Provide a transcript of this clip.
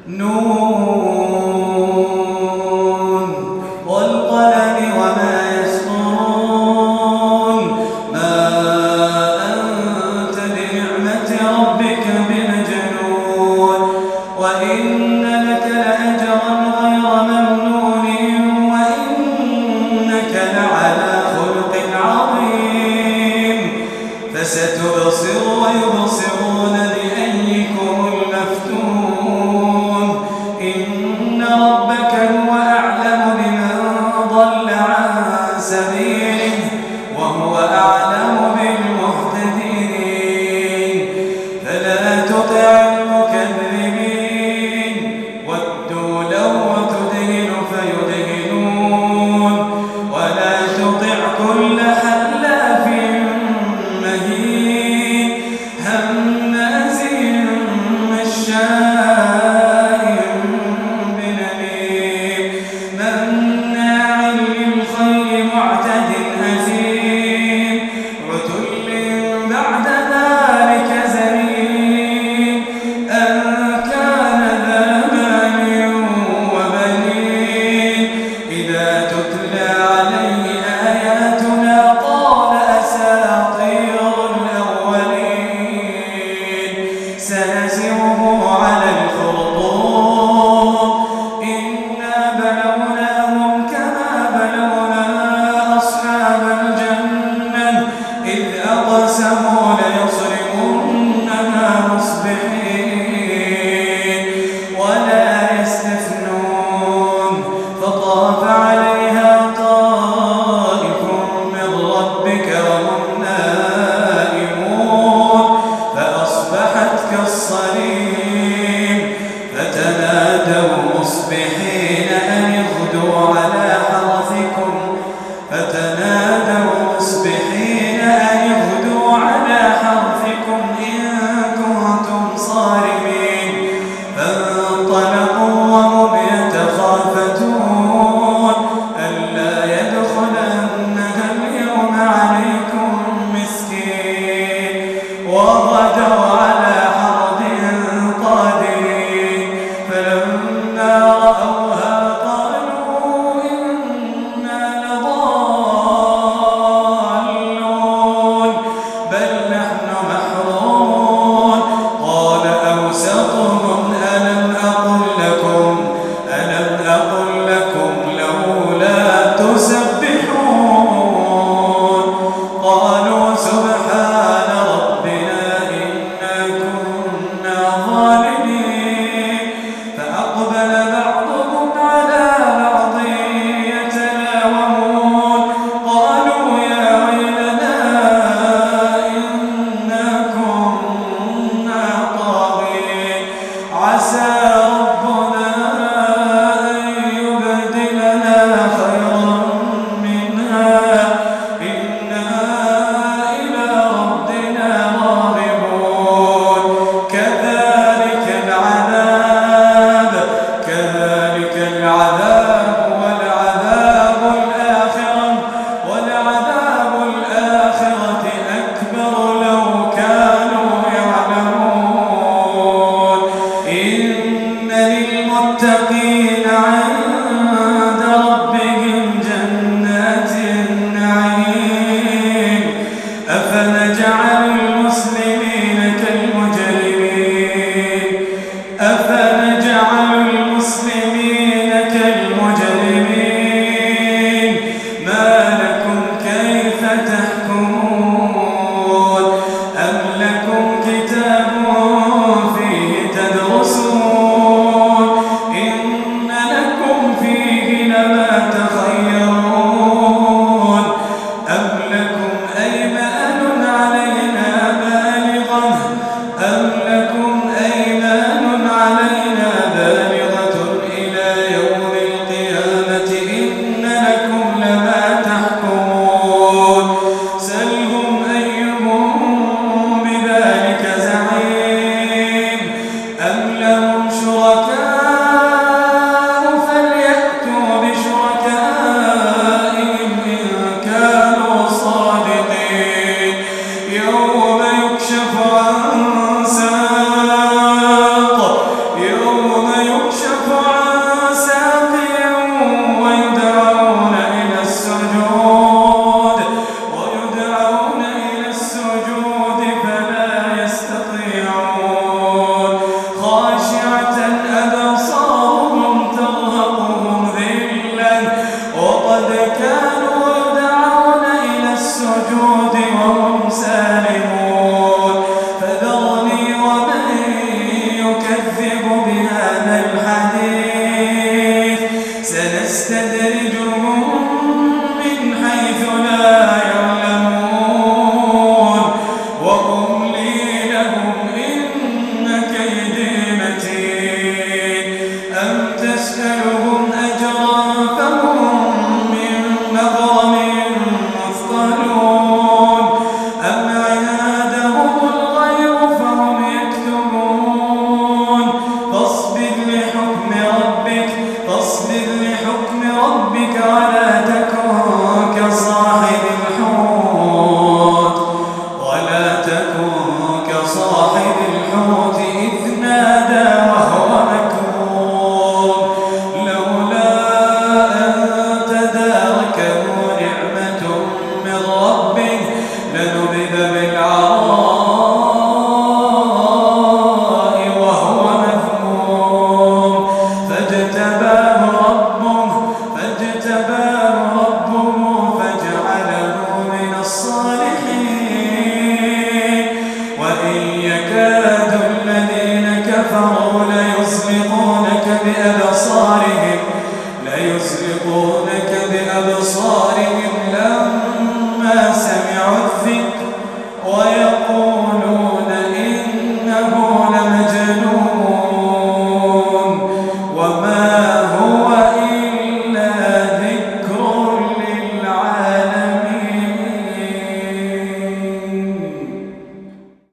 نون والقلم وما يسطرون ما أنت بنعمة ربك بمجنون وإن لك لأجرا غير ممنون وإنك لعلى خلق عظيم فستبصر ويبصرون بأيكم المفتون إن ربك هو أعلم بمن ضل عن سبيله وهو أعلم بالمهتدين فلا تطع المكذبين ودوا لو تدهن فيدهنون ولا تطع كل حلاف مهين هماز مشاء بنميم مناع للخير معتد أثيم عتل بعد ذلك زنيم أن كان ذا مال وبنين إذا تتلى عليه آياتنا قال أساطير الأولين سنسمه على الخرطوم إنا بلوناهم كما بلونا أصحاب الجنة إذ أقسموا ليصرمنها مصبحين ولا يستثنون فطاف عليها طائف من ربك وهم نائمون فأصبحت كالصريم فتنادوا مصبحين أن اغدوا على حرثكم إن كنتم صارمين فانطلقوا وهم يتخافتون ألا يدخلنها اليوم عليكم مسكين وغدوا على حرد قادرين فلما رأوها قالوا إنا لضالون بل نحن محرومون قال أوسطهم ألم أقل لكم لولا تسبحون قالوا سبحان ربنا إنا كنا ظالمين فأقبل بعضهم على بعض يتلاومون قالوا يا ويلنا إنا كنا طاغين عسى ربنا أن يبدلنا خيرا منها إنا إلى ربنا راغبون كذلك العذاب ولعذاب الآخرة أكبر لو كانوا يعلمون إن للمتقين عند ربهم جنات النعيم أفنجعل المسلمين كالمجرمين ما لكم كيف تحكمون أم لكم كتاب فيه تدرسون إن لكم فيه لما تخيرون أم لكم أيمان علينا بالغة إلى يوم القيامة إن لكم لما تحكمون سلهم أيهم بذلك زعيم أم لهم شركاء فليأتوا بشركائهم إن كانوا صادقين يوم يكشف عن ساق يوم بها